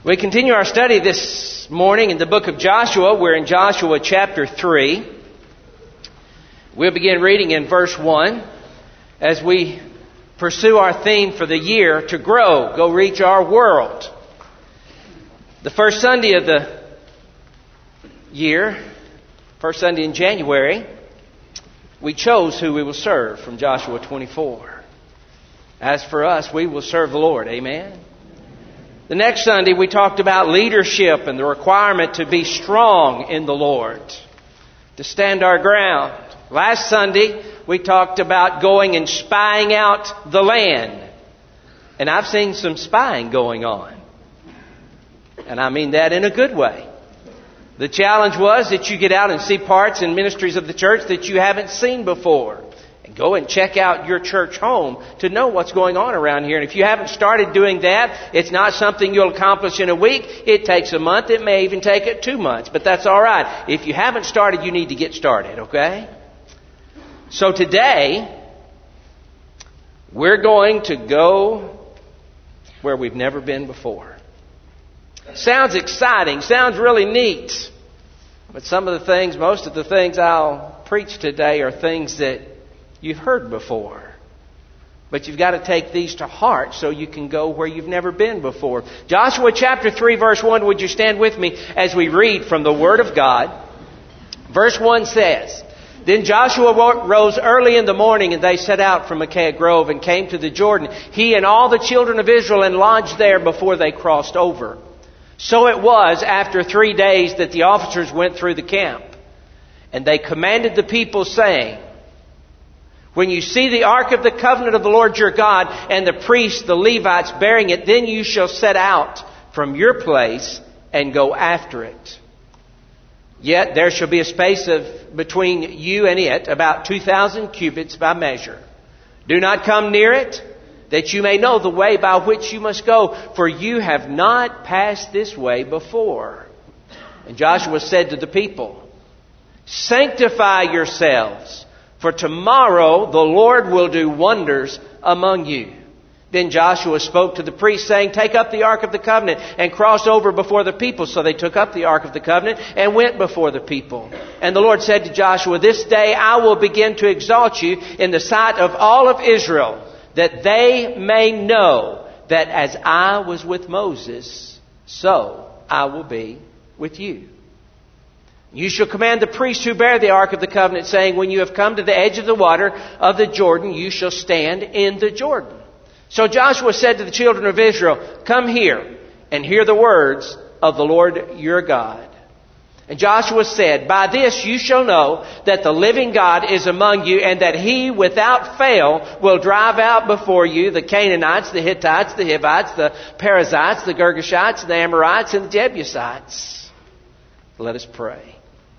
We continue our study this morning in the book of Joshua. We're in Joshua chapter 3. We'll begin reading in verse 1 as we pursue our theme for the year, to grow, go reach our world. The first Sunday of the year, first Sunday in January, we chose who we will serve from Joshua 24. As for us, we will serve the Lord. Amen. The next Sunday, we talked about leadership and the requirement to be strong in the Lord, to stand our ground. Last Sunday, we talked about going and spying out the land. And I've seen some spying going on. And I mean that in a good way. The challenge was that you get out and see parts and ministries of the church that you haven't seen before. And go and check out your church home to know what's going on around here. And if you haven't started doing that, it's not something you'll accomplish in a week. It takes a month. It may even take it 2 months. But that's all right. If you haven't started, you need to get started, okay? So today, we're going to go where we've never been before. Sounds exciting. Sounds really neat. But most of the things I'll preach today are things that you've heard before. But you've got to take these to heart so you can go where you've never been before. Joshua chapter 3 verse 1, would you stand with me as we read from the Word of God? Verse 1 says, "Then Joshua rose early in the morning, and they set out from Acacia Grove and came to the Jordan, he and all the children of Israel, and lodged there before they crossed over. So it was after 3 days that the officers went through the camp. And they commanded the people, saying, when you see the ark of the covenant of the Lord your God, and the priests, the Levites, bearing it, then you shall set out from your place and go after it. Yet there shall be a space between you and it, about 2,000 cubits by measure. Do not come near it, that you may know the way by which you must go, for you have not passed this way before." And Joshua said to the people, "Sanctify yourselves, for tomorrow the Lord will do wonders among you." Then Joshua spoke to the priests, saying, "Take up the ark of the covenant and cross over before the people." So they took up the ark of the covenant and went before the people. And the Lord said to Joshua, "This day I will begin to exalt you in the sight of all of Israel, that they may know that as I was with Moses, so I will be with you. You shall command the priests who bear the ark of the covenant, saying, when you have come to the edge of the water of the Jordan, you shall stand in the Jordan." So Joshua said to the children of Israel, "Come here and hear the words of the Lord your God." And Joshua said, "By this you shall know that the living God is among you, and that He without fail will drive out before you the Canaanites, the Hittites, the Hivites, the Perizzites, the Girgashites, the Amorites, and the Jebusites." Let us pray.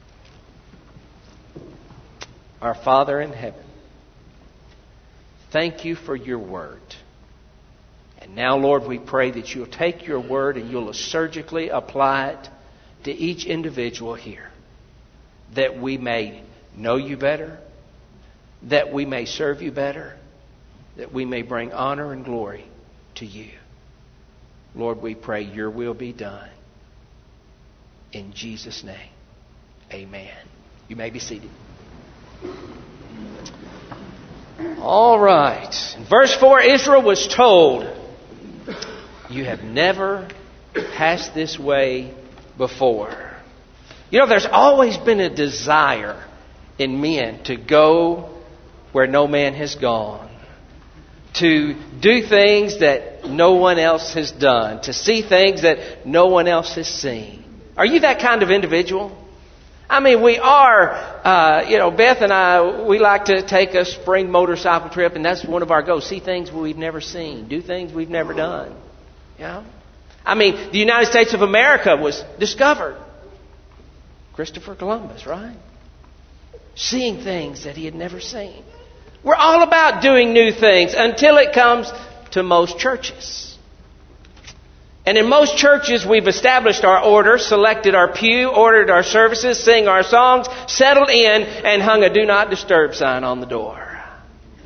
Our Father in heaven, thank you for your word. And now, Lord, we pray that you'll take your word and you'll surgically apply it to each individual here, that we may know you better, that we may serve you better, that we may bring honor and glory to you. Lord, we pray your will be done. In Jesus' name, amen. You may be seated. All right. In verse 4, Israel was told, "You have never passed this way before." You know, there's always been a desire in men to go where no man has gone, to do things that no one else has done, to see things that no one else has seen. Are you that kind of individual? I mean, we are, Beth and I, we like to take a spring motorcycle trip, and that's one of our goals. See things we've never seen. Do things we've never done. Yeah. I mean, the United States of America was discovered. Christopher Columbus, right? Seeing things that he had never seen. We're all about doing new things until it comes to most churches. And in most churches, we've established our order, selected our pew, ordered our services, sing our songs, settled in, and hung a "Do Not Disturb" sign on the door.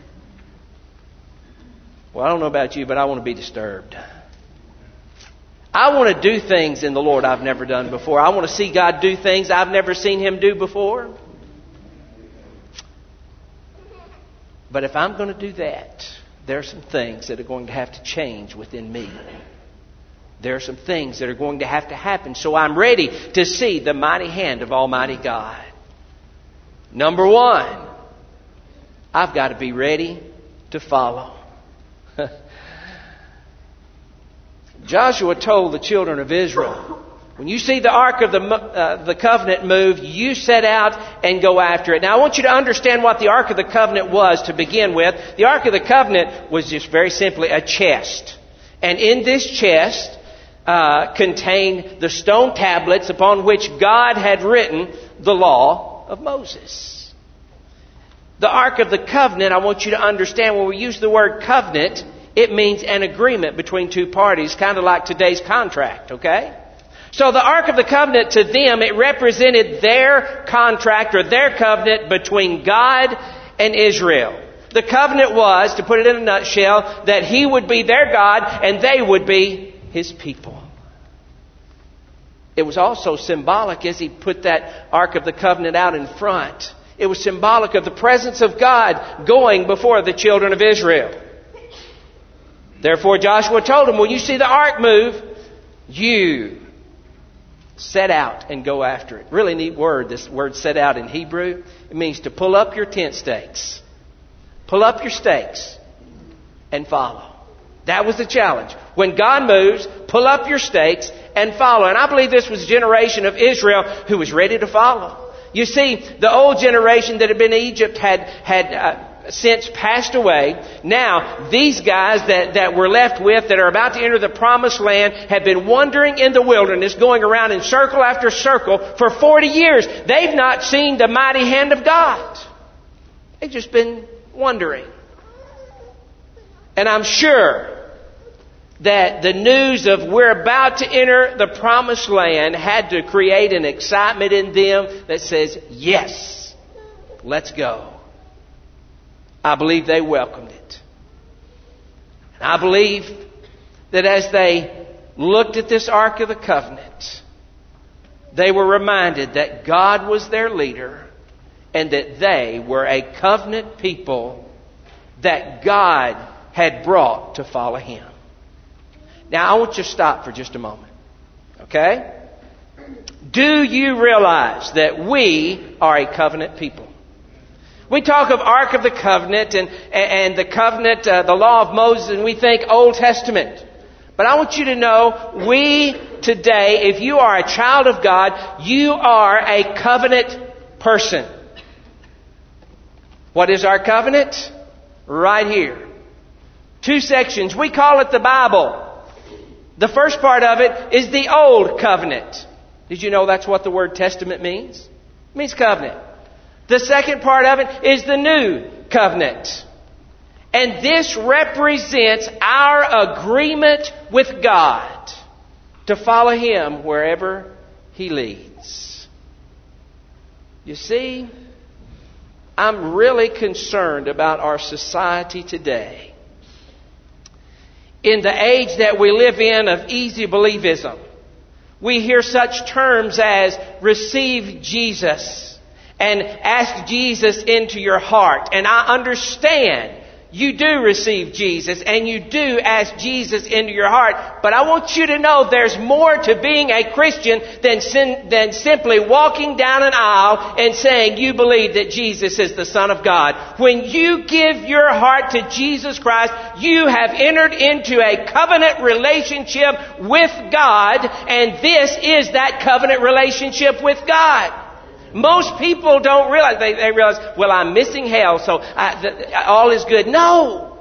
Well, I don't know about you, but I want to be disturbed. I want to do things in the Lord I've never done before. I want to see God do things I've never seen Him do before. But if I'm going to do that, there are some things that are going to have to change within me. There are some things that are going to have to happen so I'm ready to see the mighty hand of Almighty God. Number one, I've got to be ready to follow. Joshua told the children of Israel, when you see the Ark of the Covenant move, you set out and go after it. Now I want you to understand what the Ark of the Covenant was to begin with. The Ark of the Covenant was just very simply a chest. And in this chest contained the stone tablets upon which God had written the law of Moses. The Ark of the Covenant, I want you to understand, when we use the word covenant, it means an agreement between two parties, kind of like today's contract, okay? So the Ark of the Covenant, to them, it represented their contract or their covenant between God and Israel. The covenant was, to put it in a nutshell, that He would be their God and they would be His people. It was also symbolic as He put that Ark of the Covenant out in front. It was symbolic of the presence of God going before the children of Israel. Therefore Joshua told them, when you see the ark move, you set out and go after it. Really neat word, this word set out in Hebrew. It means to pull up your tent stakes. Pull up your stakes and follow. That was the challenge. When God moves, pull up your stakes and follow. And I believe this was a generation of Israel who was ready to follow. You see, the old generation that had been in Egypt had since passed away. Now, these guys that we're left with, that are about to enter the promised land, have been wandering in the wilderness, going around in circle after circle for 40 years. They've not seen the mighty hand of God. They've just been wandering. And I'm sure that the news of we're about to enter the promised land had to create an excitement in them that says, yes, let's go. I believe they welcomed it. And I believe that as they looked at this Ark of the Covenant, they were reminded that God was their leader and that they were a covenant people that God had brought to follow Him. Now, I want you to stop for just a moment. Okay? Do you realize that we are a covenant people? We talk of Ark of the Covenant and the covenant, the law of Moses, and we think Old Testament. But I want you to know, we today, if you are a child of God, you are a covenant person. What is our covenant? Right here. 2 sections. We call it the Bible. The first part of it is the Old Covenant. Did you know that's what the word testament means? It means covenant. The second part of it is the New Covenant. And this represents our agreement with God to follow Him wherever He leads. You see, I'm really concerned about our society today. In the age that we live in of easy believism, we hear such terms as receive Jesus and ask Jesus into your heart. And I understand you do receive Jesus and you do ask Jesus into your heart. But I want you to know there's more to being a Christian than simply walking down an aisle and saying you believe that Jesus is the Son of God. When you give your heart to Jesus Christ, you have entered into a covenant relationship with God, and this is that covenant relationship with God. Most people don't realize, they realize, well, I'm missing hell, so all is good. No.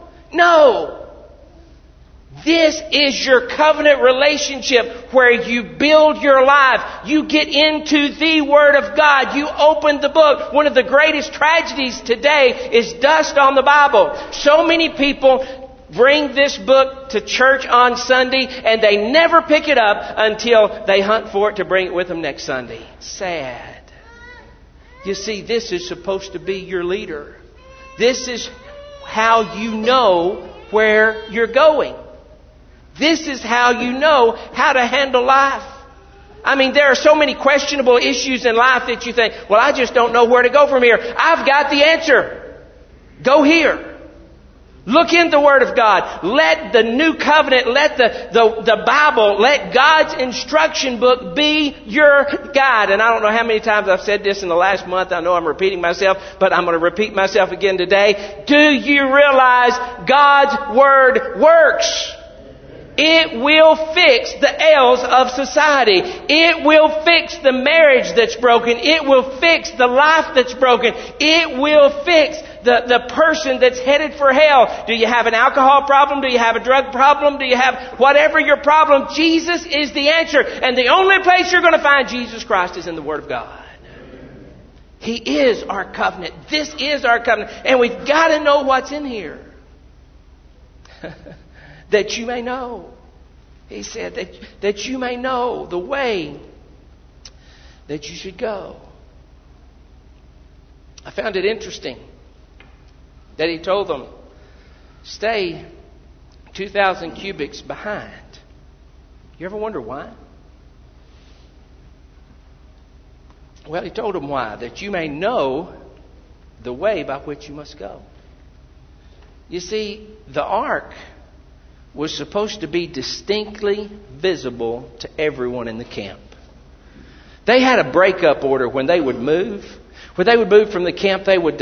This is your covenant relationship where you build your life. You get into the Word of God. You open the book. One of the greatest tragedies today is dust on the Bible. So many people bring this book to church on Sunday and they never pick it up until they hunt for it to bring it with them next Sunday. Sad. You see, this is supposed to be your leader. This is how you know where you're going. This is how you know how to handle life. I mean, there are so many questionable issues in life that you think, well, I just don't know where to go from here. I've got the answer. Go here. Look in the Word of God. Let the New Covenant, let the Bible, let God's instruction book be your guide. And I don't know how many times I've said this in the last month. I know I'm repeating myself, but I'm going to repeat myself again today. Do you realize God's Word works? It will fix the ails of society. It will fix the marriage that's broken. It will fix the life that's broken. It will fix the person that's headed for hell. Do you have an alcohol problem? Do you have a drug problem? Do you have whatever your problem? Jesus is the answer. And the only place you're going to find Jesus Christ is in the Word of God. He is our covenant. This is our covenant. And we've got to know what's in here. That you may know. He said that you may know the way that you should go. I found it interesting that he told them, stay 2,000 cubics behind. You ever wonder why? Well, he told them why. That you may know the way by which you must go. You see, the ark was supposed to be distinctly visible to everyone in the camp. They had a breakup order when they would move. When they would move from the camp, they would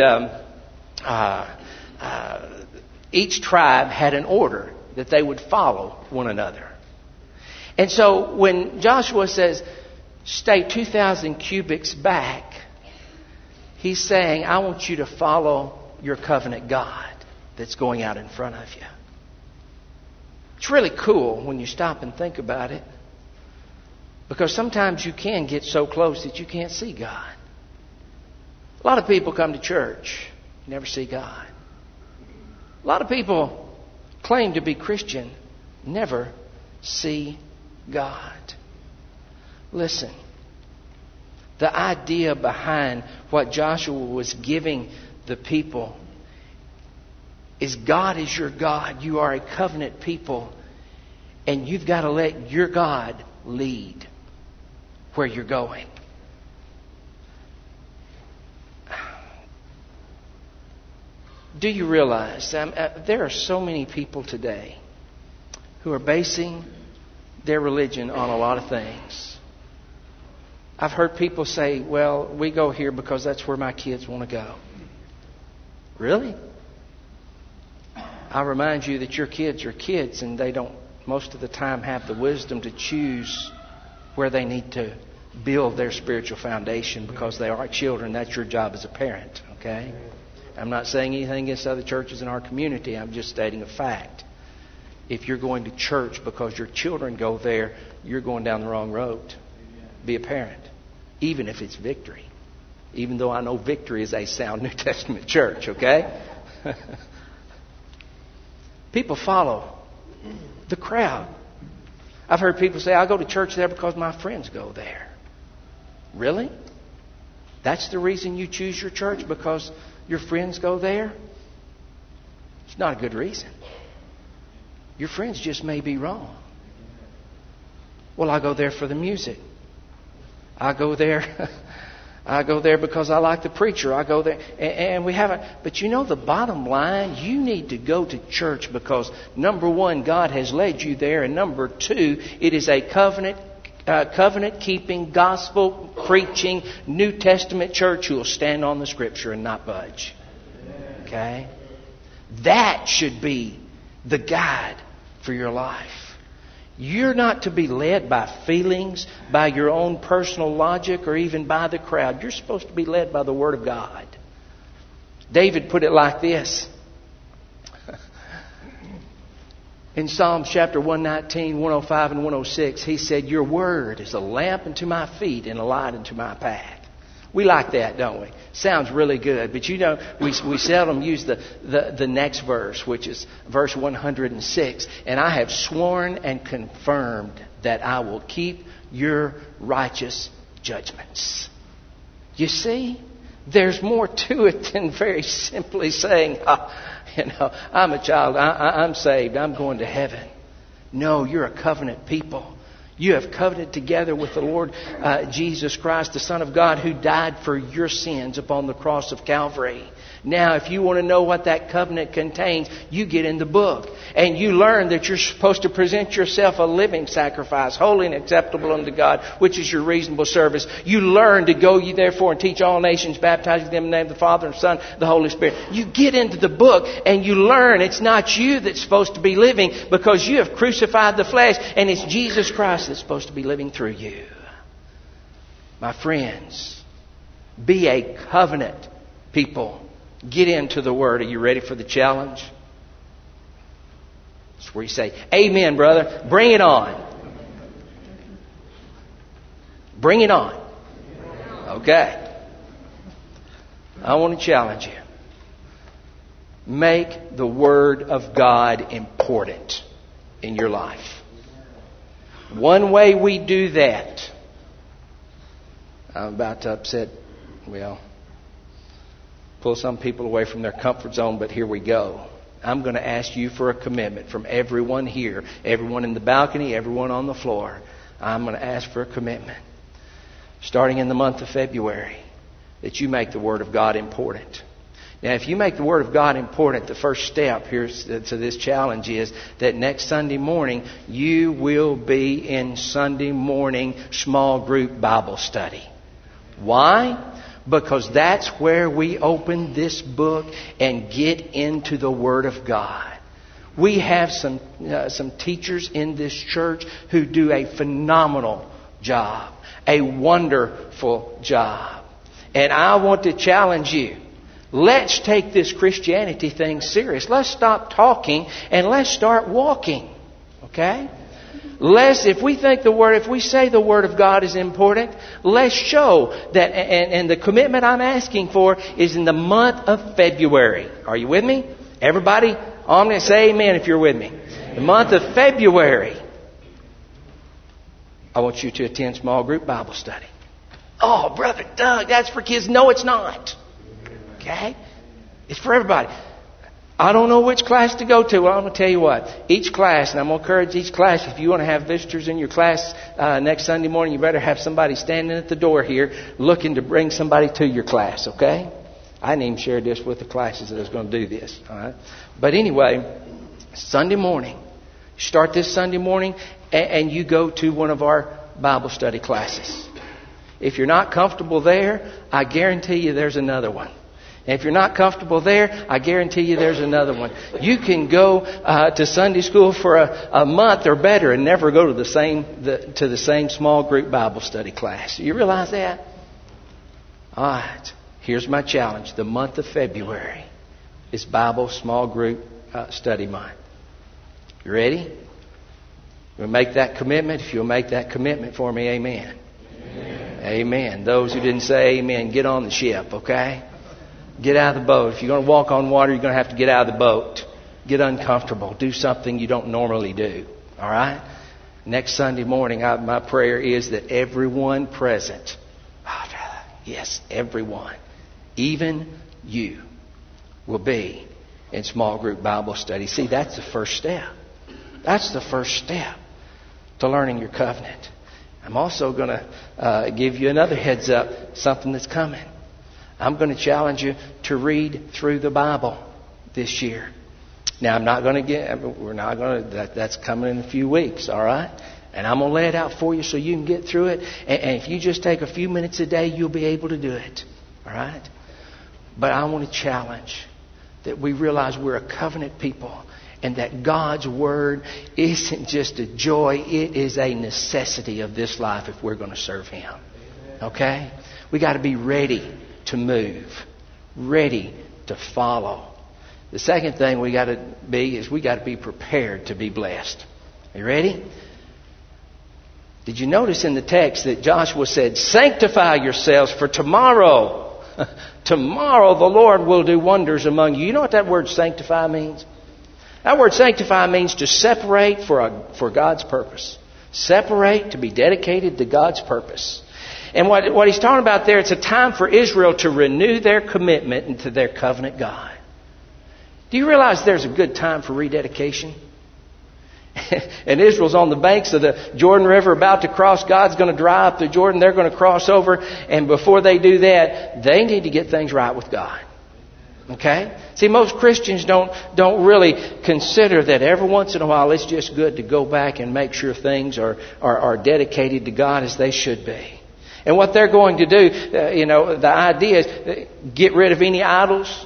each tribe had an order that they would follow one another. And so when Joshua says, stay 2,000 cubics back, he's saying, I want you to follow your covenant God that's going out in front of you. It's really cool when you stop and think about it. Because sometimes you can get so close that you can't see God. A lot of people come to church, never see God. A lot of people claim to be Christian, never see God. Listen, the idea behind what Joshua was giving the people is God is your God. You are a covenant people. And you've got to let your God lead where you're going. Do you realize there are so many people today who are basing their religion on a lot of things? I've heard people say, well, we go here because that's where my kids want to go. Really? I remind you that your kids are kids and they don't most of the time have the wisdom to choose where they need to build their spiritual foundation because they are children. That's your job as a parent, okay? I'm not saying anything against other churches in our community. I'm just stating a fact. If you're going to church because your children go there, you're going down the wrong road. Be a parent, even if it's Victory. Even though I know Victory is a sound New Testament church, okay? People follow the crowd. I've heard people say, I go to church there because my friends go there. Really? That's the reason you choose your church? Because your friends go there? It's not a good reason. Your friends just may be wrong. Well, I go there for the music. I go there because I like the preacher. I go there. And we haven't. But you know the bottom line? You need to go to church because, number one, God has led you there. And number two, it is a covenant-keeping, gospel-preaching, New Testament church who will stand on the Scripture and not budge. Okay? That should be the guide for your life. You're not to be led by feelings, by your own personal logic, or even by the crowd. You're supposed to be led by the Word of God. David put it like this. In Psalms chapter 119, 105, and 106, he said, your Word is a lamp unto my feet and a light unto my path. We like that, don't we? Sounds really good. But you know, we seldom use the next verse, which is verse 106. And I have sworn and confirmed that I will keep your righteous judgments. You see, there's more to it than very simply saying, I'm a child, I'm saved, I'm going to heaven. No, you're a covenant people. You have covenanted together with the Lord Jesus Christ, the Son of God, who died for your sins upon the cross of Calvary. Now, if you want to know what that covenant contains, you get in the book. And you learn that you're supposed to present yourself a living sacrifice, holy and acceptable unto God, which is your reasonable service. You learn to go ye therefore and teach all nations, baptizing them in the name of the Father and Son, the Holy Spirit. You get into the book and you learn it's not you that's supposed to be living, because you have crucified the flesh, and it's Jesus Christ that's supposed to be living through you. My friends, be a covenant people. Get into the Word. Are you ready for the challenge? That's where you say, amen, brother. Bring it on. Bring it on. Okay. I want to challenge you. Make the Word of God important in your life. One way we do that, I'm about to pull some people away from their comfort zone, but here we go. I'm going to ask you for a commitment from everyone here, everyone in the balcony, everyone on the floor. I'm going to ask for a commitment, starting in the month of February, that you make the Word of God important. Now, if you make the Word of God important, the first step here to this challenge is that next Sunday morning, you will be in Sunday morning small group Bible study. Why? Because that's where we open this book and get into the Word of God. We have some teachers in this church who do a phenomenal job, a wonderful job. And I want to challenge you. Let's take this Christianity thing serious. Let's stop talking and let's start walking. Okay? If we say the Word of God is important, let's show that. And the commitment I'm asking for is in the month of February. Are you with me? Everybody, I'm going to say amen if you're with me. The month of February, I want you to attend small group Bible study. Oh, Brother Doug, that's for kids. No, it's not. Okay? It's for everybody. I don't know which class to go to. Well, I'm going to tell you what. Each class, and I'm going to encourage each class, if you want to have visitors in your class next Sunday morning, you better have somebody standing at the door here looking to bring somebody to your class, okay? I didn't even share this with the classes that I was going to do this, all right? But anyway, Sunday morning, start this Sunday morning, and you go to one of our Bible study classes. If you're not comfortable there, I guarantee you there's another one. And if you're not comfortable there, I guarantee you there's another one. You can go to Sunday school for a month or better and never go to the same small group Bible study class. You realize that? All right. Here's my challenge. The month of February is Bible small group study month. You ready? We'll make that commitment. If you'll make that commitment for me, amen. Amen. Amen. Those who didn't say amen, get on the ship, okay? Get out of the boat. If you're going to walk on water, you're going to have to get out of the boat. Get uncomfortable. Do something you don't normally do. All right? Next Sunday morning, my prayer is that everyone present, yes, everyone, even you, will be in small group Bible study. See, that's the first step. That's the first step to learning your covenant. I'm also going to give you another heads up, something that's coming. I'm going to challenge you to read through the Bible this year. Now, that's coming in a few weeks, all right? And I'm going to lay it out for you so you can get through it. And if you just take a few minutes a day, you'll be able to do it, all right? But I want to challenge that we realize we're a covenant people and that God's Word isn't just a joy, it is a necessity of this life if we're going to serve Him, okay? We got to be ready to move, ready to follow. The second thing we got to be prepared to be blessed. Are you ready? Did you notice in the text that Joshua said, sanctify yourselves for tomorrow. Tomorrow the Lord will do wonders among you. You know what that word sanctify means? That word sanctify means to separate for God's purpose. Separate, to be dedicated to God's purpose. And what he's talking about there, it's a time for Israel to renew their commitment to their covenant God. Do you realize there's a good time for rededication? And Israel's on the banks of the Jordan River about to cross. God's going to dry up the Jordan. They're going to cross over. And before they do that, they need to get things right with God. Okay? See, most Christians don't really consider that every once in a while it's just good to go back and make sure things are dedicated to God as they should be. And what they're going to do, the idea is get rid of any idols,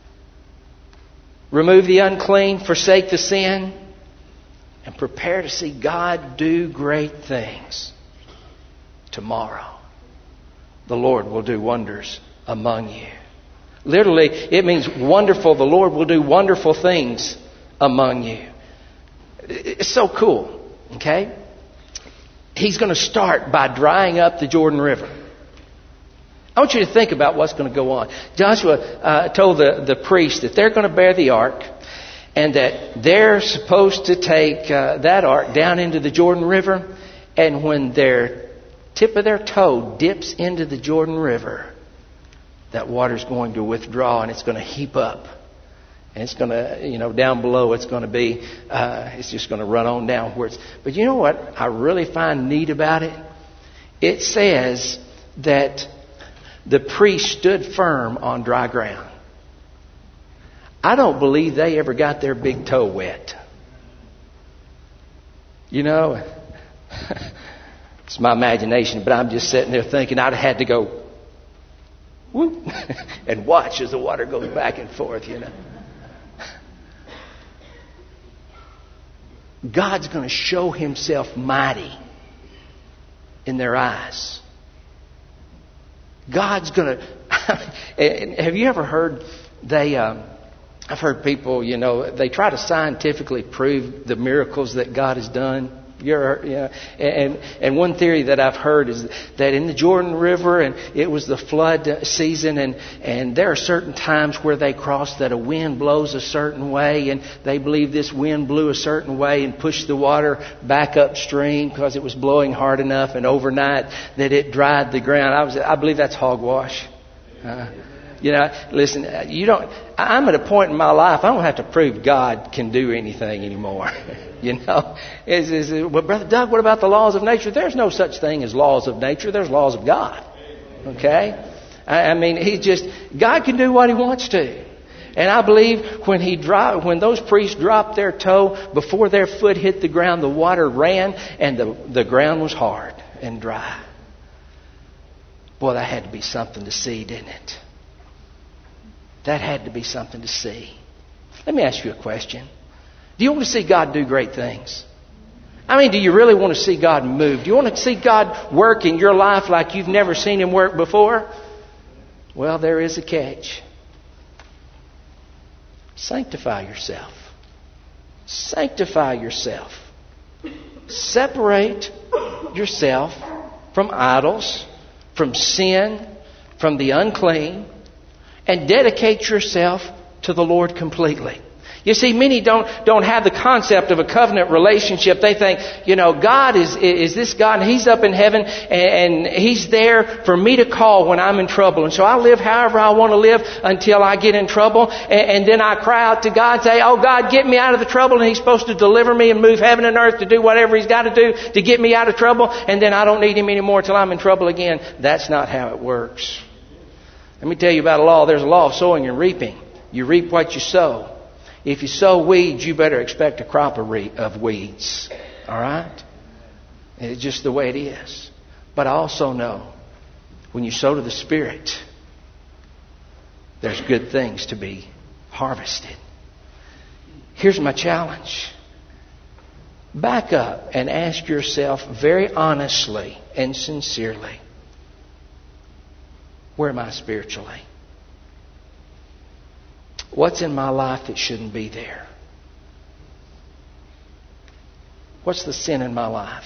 remove the unclean, forsake the sin, and prepare to see God do great things. Tomorrow, the Lord will do wonders among you. Literally, it means wonderful. The Lord will do wonderful things among you. It's so cool. Okay? He's going to start by drying up the Jordan River. I want you to think about what's going to go on. Joshua told the priests that they're going to bear the ark, and that they're supposed to take that ark down into the Jordan River. And when their tip of their toe dips into the Jordan River, that water's going to withdraw and it's going to heap up. And it's going to, down below it's going to be, it's just going to run on downwards. But you know what I really find neat about it? It says that the priest stood firm on dry ground. I don't believe they ever got their big toe wet. It's my imagination, but I'm just sitting there thinking I'd have had to go, whoop, and watch as the water goes back and forth, God's going to show Himself mighty in their eyes. God's going to... Have you ever heard I've heard people, they try to scientifically prove the miracles that God has done. And one theory that I've heard is that in the Jordan River, and it was the flood season, and there are certain times where they cross that a wind blows a certain way, and they believe this wind blew a certain way and pushed the water back upstream because it was blowing hard enough, and overnight that it dried the ground. I believe that's hogwash. Listen, I'm at a point in my life, I don't have to prove God can do anything anymore. Well, Brother Doug, what about the laws of nature? There's no such thing as laws of nature. There's laws of God. Okay? God can do what He wants to. And I believe when those priests dropped their toe, before their foot hit the ground, the water ran and the ground was hard and dry. Boy, that had to be something to see, didn't it? That had to be something to see. Let me ask you a question. Do you want to see God do great things? Do you really want to see God move? Do you want to see God work in your life like you've never seen Him work before? Well, there is a catch. Sanctify yourself. Sanctify yourself. Separate yourself from idols, from sin, from the unclean, and dedicate yourself to the Lord completely. You see, many don't have the concept of a covenant relationship. They think, God is this God, and He's up in heaven, and He's there for me to call when I'm in trouble. And so I live however I want to live until I get in trouble. And then I cry out to God and say, oh God, get me out of the trouble. And He's supposed to deliver me and move heaven and earth to do whatever He's got to do to get me out of trouble. And then I don't need Him anymore until I'm in trouble again. That's not how it works. Let me tell you about a law. There's a law of sowing and reaping. You reap what you sow. If you sow weeds, you better expect a crop of weeds. All right? It's just the way it is. But I also know when you sow to the Spirit, there's good things to be harvested. Here's my challenge. Back up and ask yourself very honestly and sincerely, where am I spiritually? What's in my life that shouldn't be there? What's the sin in my life?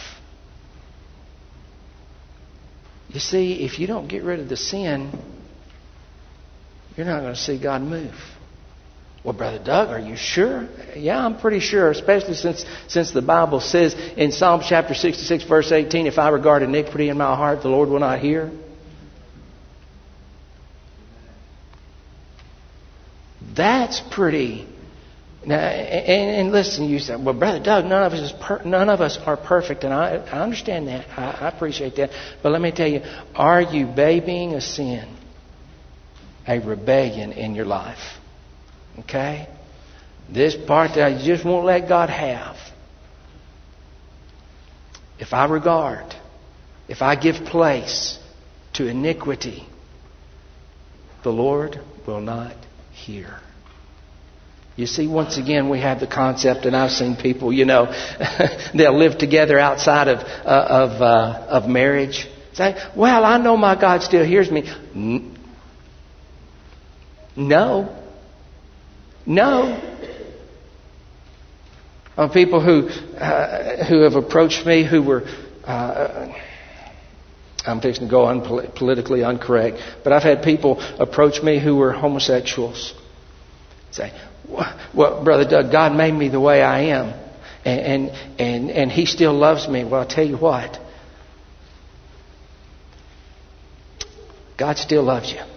You see, if you don't get rid of the sin, you're not going to see God move. Well, Brother Doug, are you sure? Yeah, I'm pretty sure, especially since the Bible says in Psalm chapter 66, verse 18, if I regard iniquity in my heart, the Lord will not hear. That's pretty Now, and listen, you say, well, Brother Doug, none of us are perfect, and I understand that. I appreciate that. But let me tell you, are you babying a sin, a rebellion in your life? Okay? This part that you just won't let God have. If I give place to iniquity, the Lord will not hear. You see, once again, we have the concept, and I've seen people, they'll live together outside of marriage. Say, well, I know my God still hears me. No. People who have approached me who were, I'm fixing to go politically incorrect, but I've had people approach me who were homosexuals. Say, well, Brother Doug, God made me the way I am, and He still loves me. Well, I'll tell you what, God still loves you.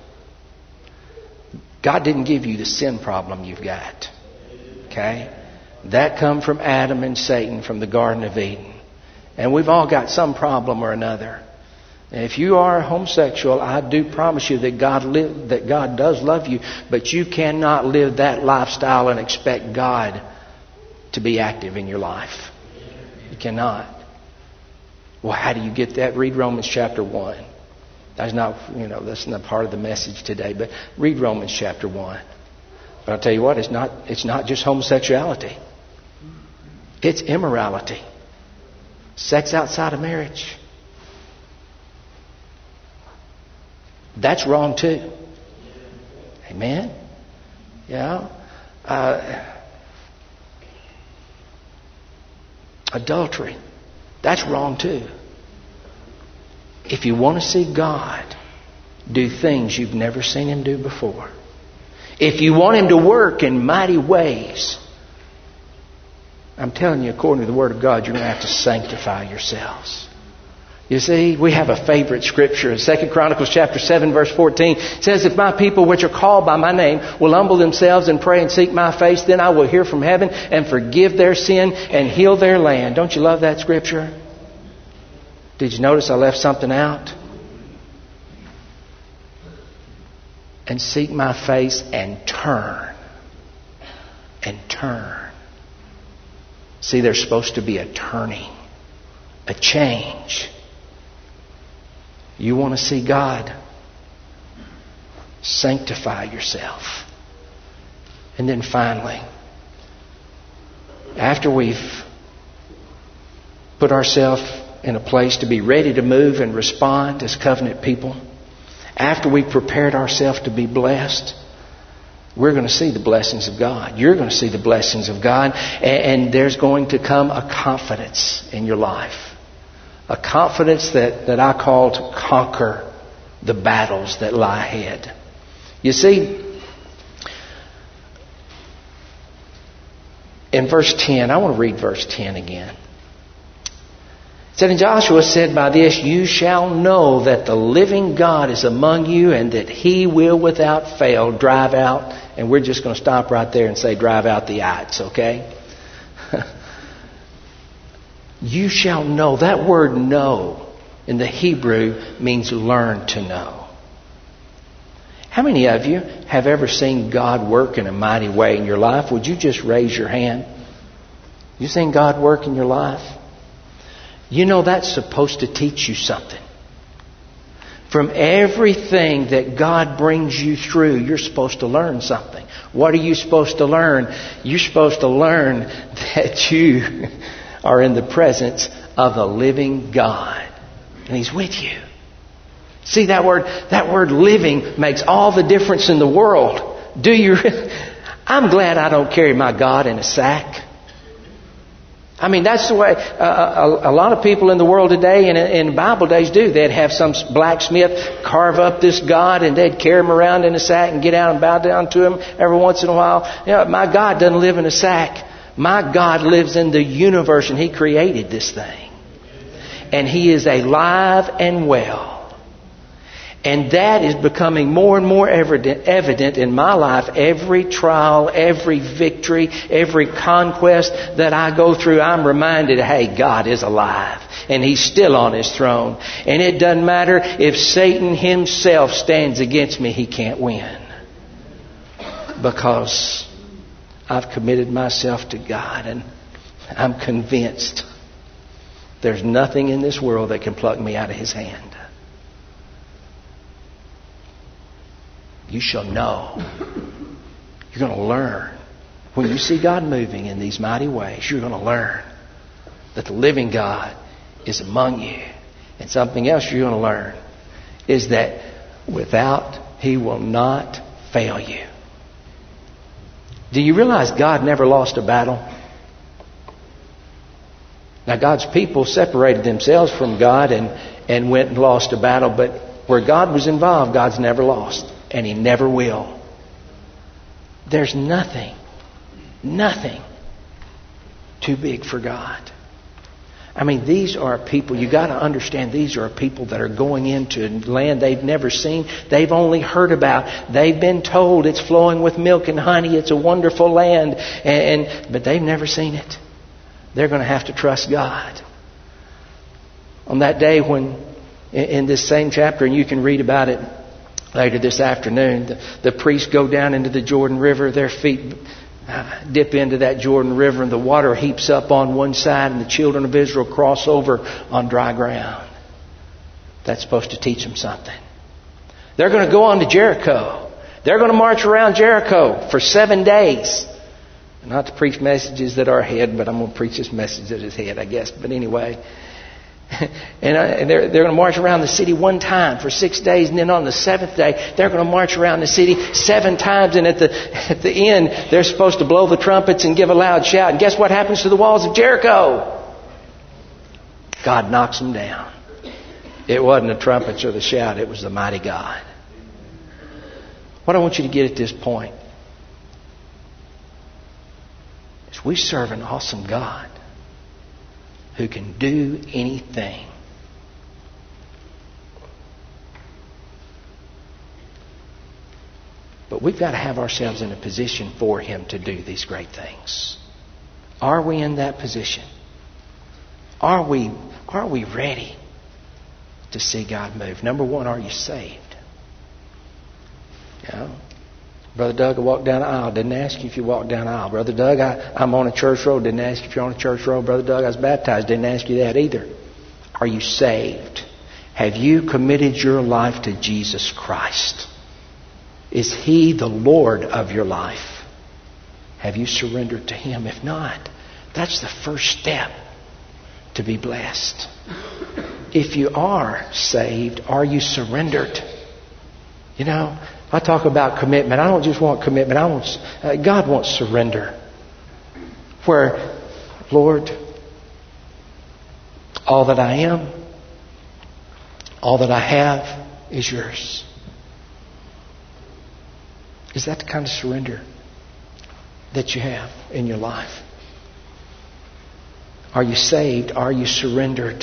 God didn't give you the sin problem you've got. Okay? That come from Adam and Satan from the Garden of Eden. And we've all got some problem or another. And if you are homosexual, I do promise you that God does love you, but you cannot live that lifestyle and expect God to be active in your life. You cannot. Well, how do you get that? Read Romans chapter 1. That's not part of the message today, but read Romans chapter 1. But I'll tell you what, it's not just homosexuality. It's immorality. Sex outside of marriage. That's wrong too. Amen? Yeah. Adultery. That's wrong too. If you want to see God do things you've never seen Him do before, if you want Him to work in mighty ways, I'm telling you, according to the Word of God, you're going to have to sanctify yourselves. You see, we have a favorite scripture. In 2 Chronicles chapter 7, verse 14, it says, if my people which are called by my name will humble themselves and pray and seek my face, then I will hear from heaven and forgive their sin and heal their land. Don't you love that scripture? Did you notice I left something out? And seek my face and turn. And turn. See, there's supposed to be a turning. A change. You want to see God? Sanctify yourself. And then finally, after we've put ourselves in a place to be ready to move and respond as covenant people, after we've prepared ourselves to be blessed, we're going to see the blessings of God. You're going to see the blessings of God. And there's going to come a confidence in your life. A confidence that I call to conquer the battles that lie ahead. You see, in verse 10, I want to read verse 10 again. It said, and Joshua said, by this you shall know that the living God is among you and that He will without fail drive out. And we're just going to stop right there and say drive out the ites, okay? You shall know. That word know in the Hebrew means learn to know. How many of you have ever seen God work in a mighty way in your life? Would you just raise your hand? You seen God work in your life? You know that's supposed to teach you something. From everything that God brings you through, you're supposed to learn something. What are you supposed to learn? You're supposed to learn that you are in the presence of the living God. And He's with you. See, that word living makes all the difference in the world. I'm glad I don't carry my God in a sack. I mean, that's the way a lot of people in the world today and in Bible days do. They'd have some blacksmith carve up this God and they'd carry him around in a sack and get out and bow down to him every once in a while. My God doesn't live in a sack. My God lives in the universe and He created this thing. And He is alive and well. And that is becoming more and more evident in my life. Every trial, every victory, every conquest that I go through, I'm reminded, hey, God is alive. And He's still on His throne. And it doesn't matter if Satan himself stands against me, he can't win. Because I've committed myself to God, and I'm convinced there's nothing in this world that can pluck me out of His hand. You shall know. You're going to learn. When you see God moving in these mighty ways, you're going to learn that the living God is among you. And something else you're going to learn is that without, He will not fail you. Do you realize God never lost a battle? Now, God's people separated themselves from God and went and lost a battle. But where God was involved, God's never lost. And He never will. There's nothing too big for God. I mean, these are people, you got to understand, these are people that are going into land they've never seen. They've only heard about. They've been told it's flowing with milk and honey. It's a wonderful land. But they've never seen it. They're going to have to trust God. On that day when, in this same chapter, and you can read about it later this afternoon, the priests go down into the Jordan River. Their feet dip into that Jordan River, and the water heaps up on one side, and the children of Israel cross over on dry ground. That's supposed to teach them something. They're going to go on to Jericho. They're going to march around Jericho for 7 days. Not to preach messages that are ahead, but I'm going to preach this message that is ahead, I guess. But anyway, and they're going to march around the city one time for 6 days, and then on the 7th day they're going to march around the city 7 times, and at the end they're supposed to blow the trumpets and give a loud shout. And guess what happens to the walls of Jericho? God knocks them down. It wasn't the trumpets or the shout, it was the mighty God. What I want you to get at this point is we serve an awesome God who can do anything. But we've got to have ourselves in a position for Him to do these great things. Are we in that position? Are we ready to see God move? Number one, are you saved? You know, Brother Doug, I walked down the aisle. Didn't ask you if you walked down the aisle. Brother Doug, I'm on a church road. Didn't ask you if you're on a church road. Brother Doug, I was baptized. Didn't ask you that either. Are you saved? Have you committed your life to Jesus Christ? Is He the Lord of your life? Have you surrendered to Him? If not, that's the first step to be blessed. If you are saved, are you surrendered? You know, I talk about commitment. I don't just want commitment. God wants surrender. Where, Lord, all that I am, all that I have is yours. Is that the kind of surrender that you have in your life? Are you saved? Are you surrendered?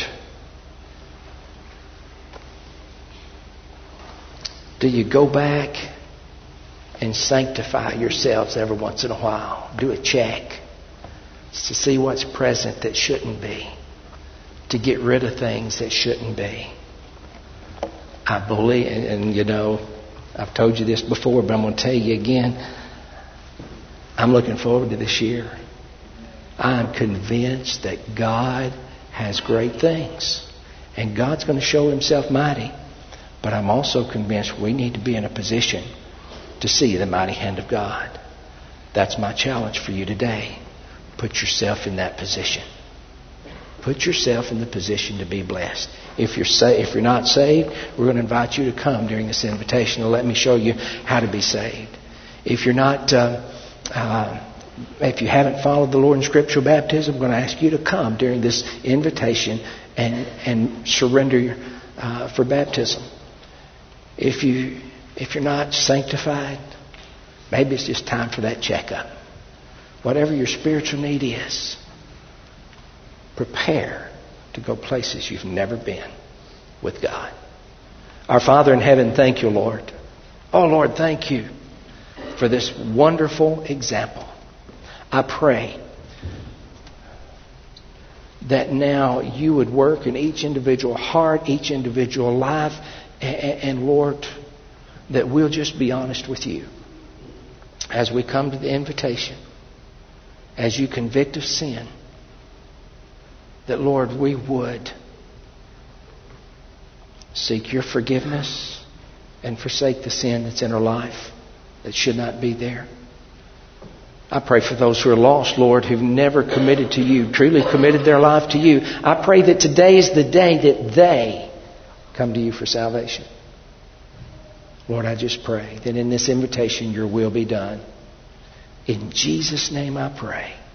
Do you go back and sanctify yourselves every once in a while? Do a check to see what's present that shouldn't be, to get rid of things that shouldn't be. I believe, and you know, I've told you this before, but I'm going to tell you again. I'm looking forward to this year. I'm convinced that God has great things, and God's going to show Himself mighty. But I'm also convinced we need to be in a position to see the mighty hand of God. That's my challenge for you today. Put yourself in that position. Put yourself in the position to be blessed. If you're not saved, we're going to invite you to come during this invitation and let me show you how to be saved. If you're not, if you haven't followed the Lord in scriptural baptism, I'm going to ask you to come during this invitation and surrender for baptism. If you're not sanctified, maybe it's just time for that checkup. Whatever your spiritual need is, prepare to go places you've never been with God. Our Father in heaven, thank you, Lord. Oh, Lord, thank you for this wonderful example. I pray that now you would work in each individual heart, each individual life, and Lord, that we'll just be honest with you as we come to the invitation, as you convict of sin, that Lord, we would seek your forgiveness and forsake the sin that's in our life that should not be there. I pray for those who are lost, Lord, who've never committed to you, truly committed their life to you. I pray that today is the day that they come to you for salvation. Lord, I just pray that in this invitation your will be done. In Jesus' name I pray.